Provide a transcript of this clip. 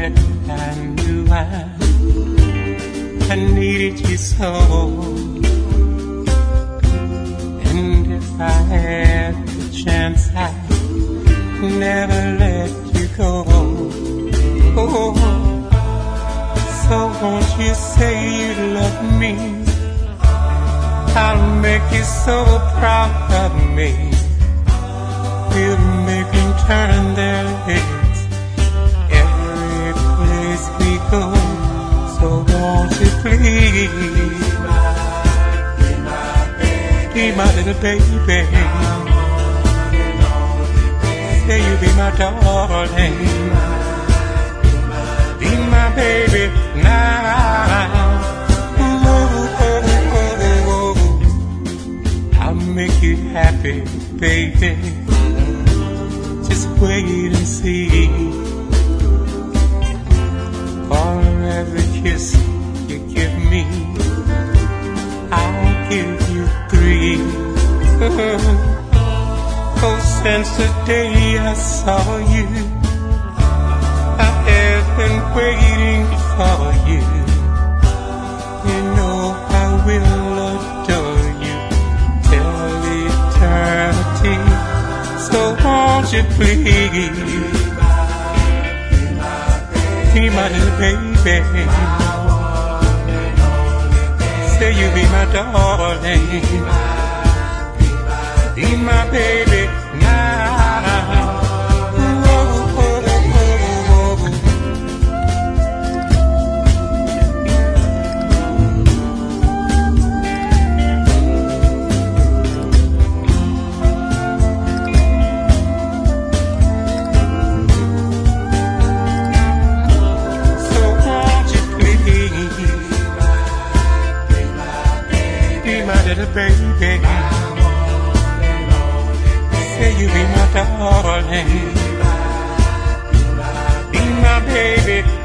that I knew I needed you so. And if I had the chance, I'd never let you go. Oh, so won't you say you love me? I'll make you so proud of me. We'll make them turn their heads every place we go. So won't you please be my little baby? Say you'll be my darling. Be my baby now. I'll make you happy, baby. Just wait and see. For every kiss you give me, I'll give you 3. Oh, since the day I saw you, I have been waiting for you. You know I will adore you till eternity. So won't you please be my little baby? Say you'll be my darling. Be my baby now. Little baby, say you be my darling, be my baby.